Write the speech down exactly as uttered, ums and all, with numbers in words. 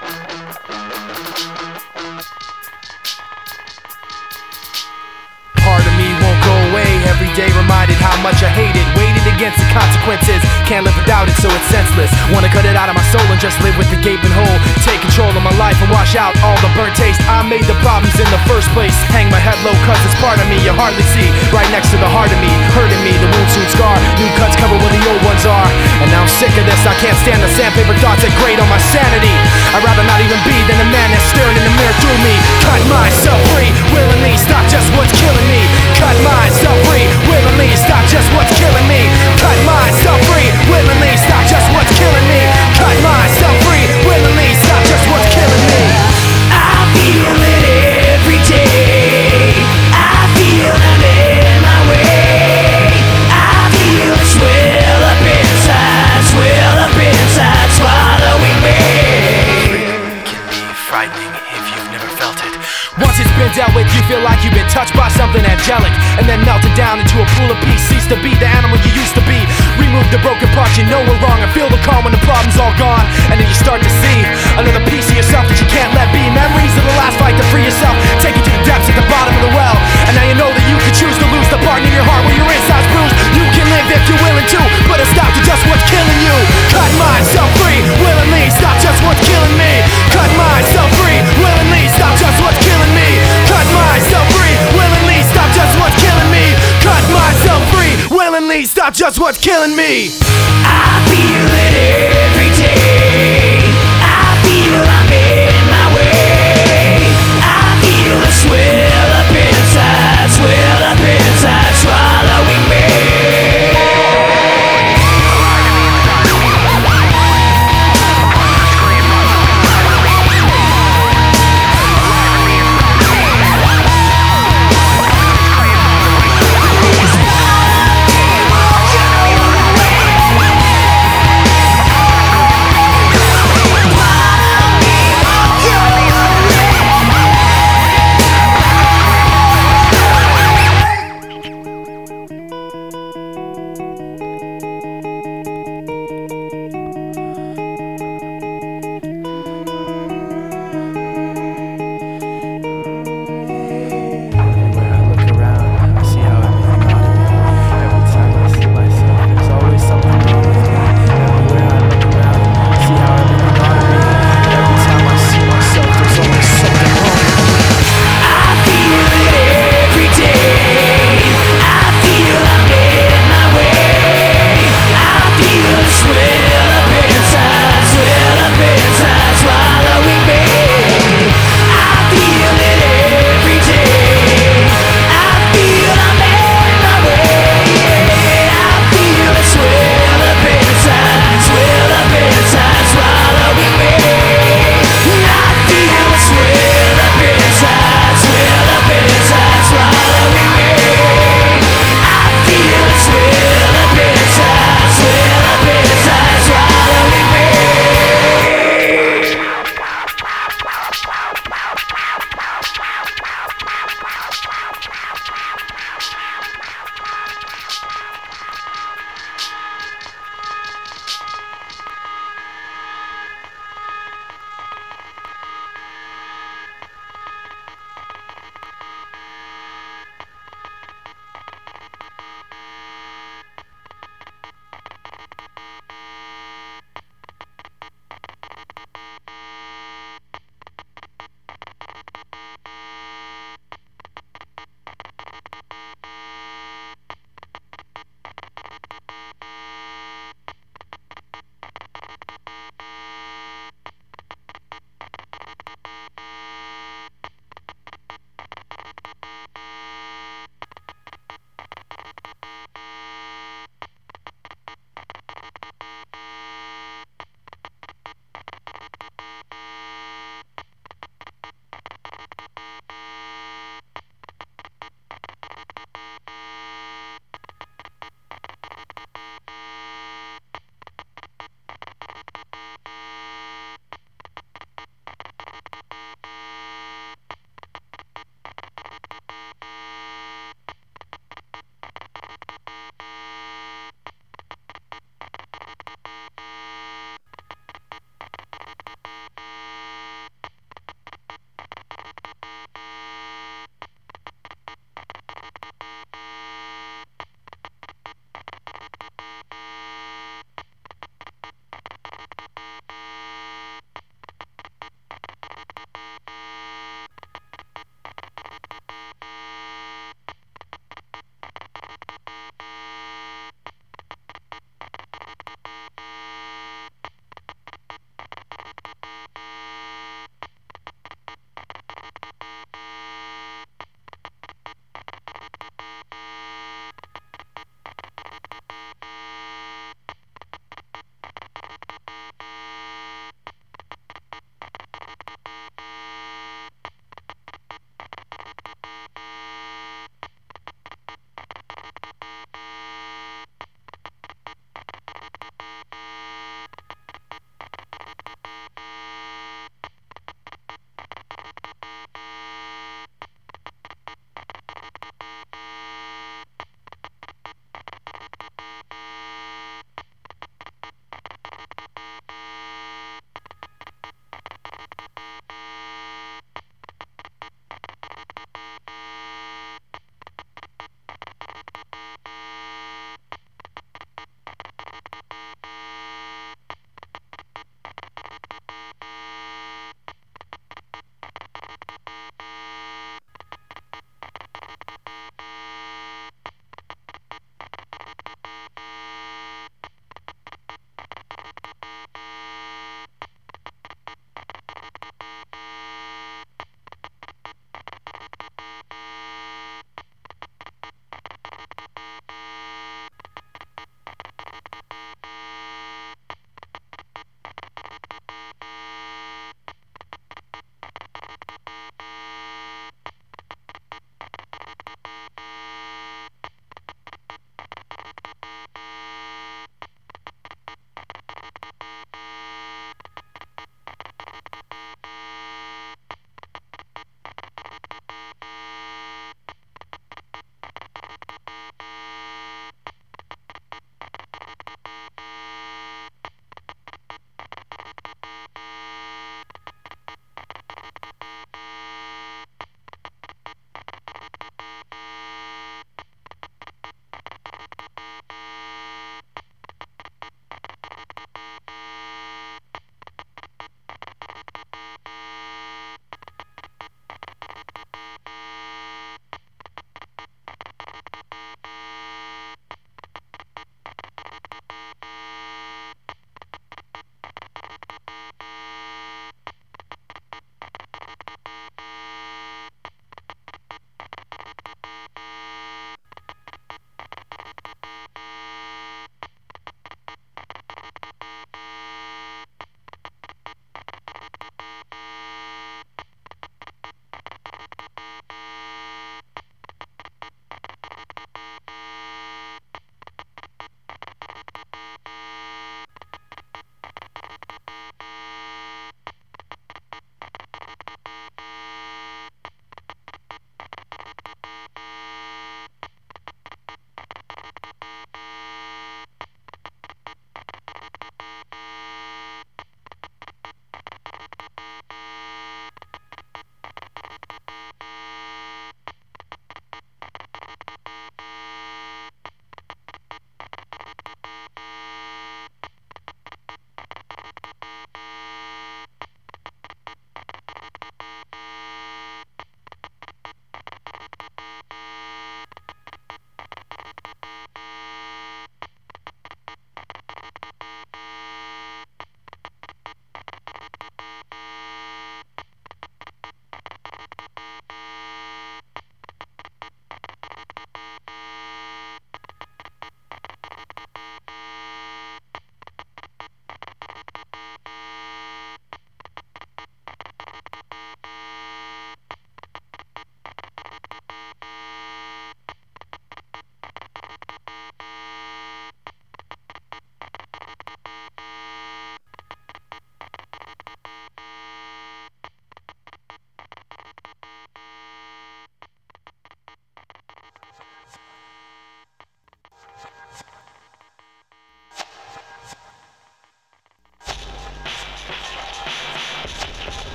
Part of me won't go away, every day reminded how much I hate it. Waited against the consequences, can't live without it, so it's senseless. Wanna cut it out of my soul and just live with the gaping hole. Take control of my life and wash out all the burnt taste. I made the problems in the first place. Hang my head low cause it's part of me you hardly see. Right next to the heart of me, hurting me, the wound soon scar. New cuts cover where the old ones are. And now I'm sick of this, I can't stand the sandpaper thoughts that grate on my sanity. I'd rather not even be than a man that's staring in the mirror through me. Cut myself free, willingly, stop just what's killing me. Cut myself free, willingly, stop just what's killing me. Cut myself free, willingly, stop just what's killing me. Cut myself free, willingly, stop just what's killing me. I feel it every day. I feel I'm in my way. I feel it swell up inside, swell up inside, swallowing me. Can be frightening if you've never felt it. Once it's been dealt with, you feel like you've been touched by something angelic, and then melted down into a pool of peace. Cease to be the animal you used to be. Remove the broken parts you know were wrong, and feel the calm when the problem's all gone. And then you start to see another piece of yourself that you can't let be. Memories of the last fight to free yourself, take you to the depths at the bottom of the well. And now you know that you can choose to lose the part in your heart where your inside's bruised. You can live if you're willing to, put a stop to just what's killing you. Cut myself free, willingly, stop just what's killing me. Cut myself free, willingly, stop just what's killing me. Cut myself free, willingly, stop just what's killing me. Cut myself free, willingly, stop just what's killing me. I feel it every day. I feel I'm in my way. I feel it swell up inside, swell up inside, swallowing me.